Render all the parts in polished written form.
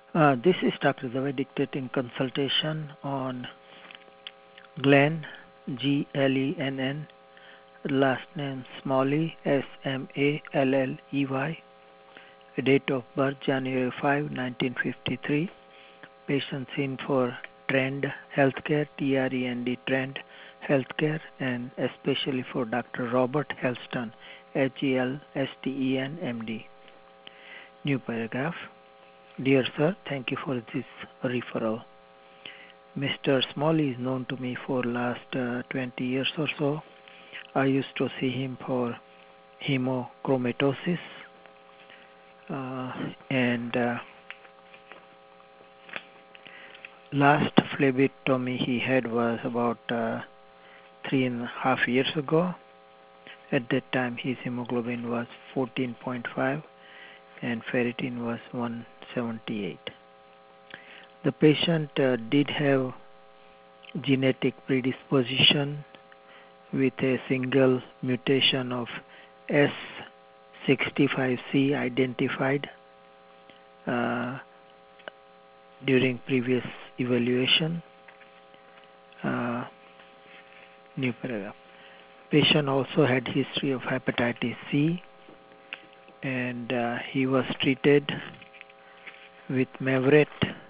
This is Dr. Zaved dictating consultation on Glenn, Glenn, last name Smalley, Smalley, date of birth January 5, 1953, patient seen for Trend Healthcare, TREND Trend Healthcare, and especially for Dr. Robert Helston, HELSTEN, MD. New paragraph. Dear sir, thank you for this referral. Mr. Smalley is known to me for last 20 years or so. I used to see him for hemochromatosis and last phlebotomy he had was about 3.5 years ago. At that time his hemoglobin was 14.5 and ferritin was 178. The patient did have genetic predisposition with a single mutation of S65C identified during previous evaluation. New paragraph. Patient also had history of hepatitis C and he was treated with Mavorate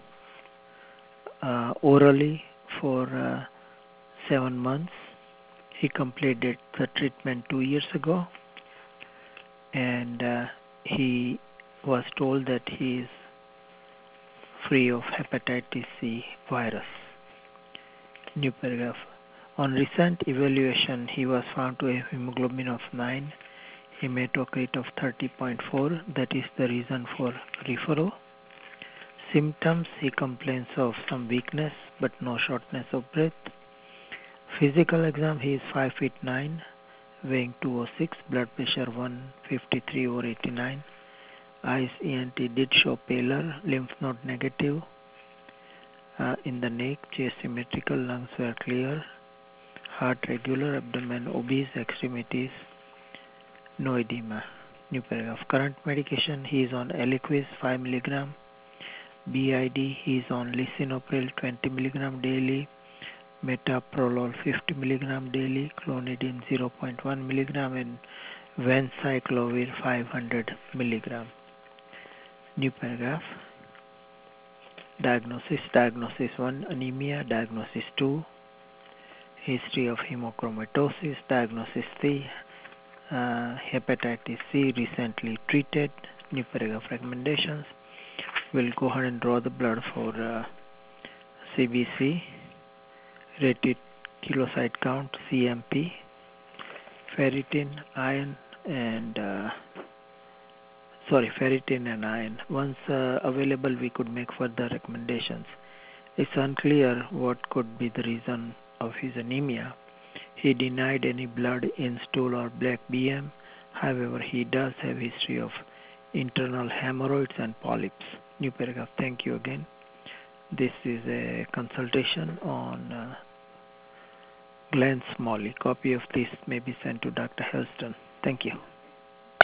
orally for 7 months. He completed the treatment 2 years ago and he was told that he is free of hepatitis C virus. New paragraph. On recent evaluation, he was found to have hemoglobin of 9, hematocrit of 30.4. That is the reason for referral. Symptoms, he complains of some weakness but no shortness of breath. Physical exam, he is 5 feet 9, weighing 206, blood pressure 153/89. Eyes ENT did show pallor, lymph node negative in the neck, chest symmetrical, lungs were clear, heart regular, abdomen obese, extremities no edema. New paragraph. Current medication, he is on Eliquis 5 mg. BID, he is on lisinopril 20 mg daily, metoprolol 50 mg daily, clonidine 0.1 mg, and vanciclovir 500 mg. New paragraph. Diagnosis. Diagnosis 1, anemia. Diagnosis 2, history of hemochromatosis. Diagnosis 3, hepatitis C, recently treated. New paragraph. Recommendations. We'll go ahead and draw the blood for CBC, reticulocyte count, CMP, ferritin, iron, and ferritin and iron. Once available, we could make further recommendations. It's unclear what could be the reason of his anemia. He denied any blood in stool or black BM. However, he does have history of internal hemorrhoids and polyps. New paragraph. Thank you again. This is a consultation on Glenn Smalley. Copy of this may be sent to Dr. Helston. Thank you.